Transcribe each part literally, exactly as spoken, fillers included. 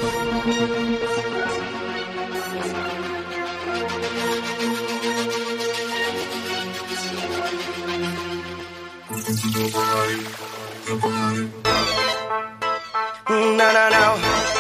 No, no, no.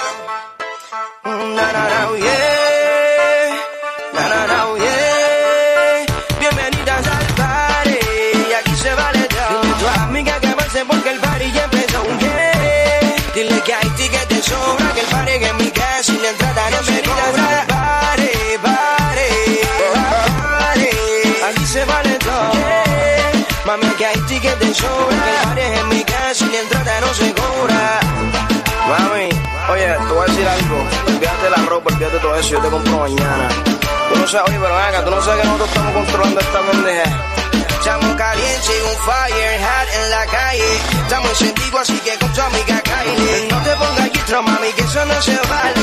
No, no, no, yeah. No, no, no, yeah. Bienvenidas al party, y aquí se vale todo. Dile a tu amiga que avance porque el party ya empezó, yeah. Dile que hay tickets de sobra, que el party que en mi casa y la entrada no se cobra. Party, party, party, aquí se vale todo, yeah. Mami, que hay tickets de sobra, que el party en mi casa y la entrada no se cobra. Mami, oye, te voy a decir algo. Olvídate de la ropa, olvídate de todo eso, yo te compro mañana. Tú no sabes, oye, pero venga, tú no sabes que nosotros estamos controlando esta pendeja. Estamos calientes, un fire hot en la calle. Estamos encendidos, así que con tu amiga caile. No te pongas quistro, mami, que eso no se vale.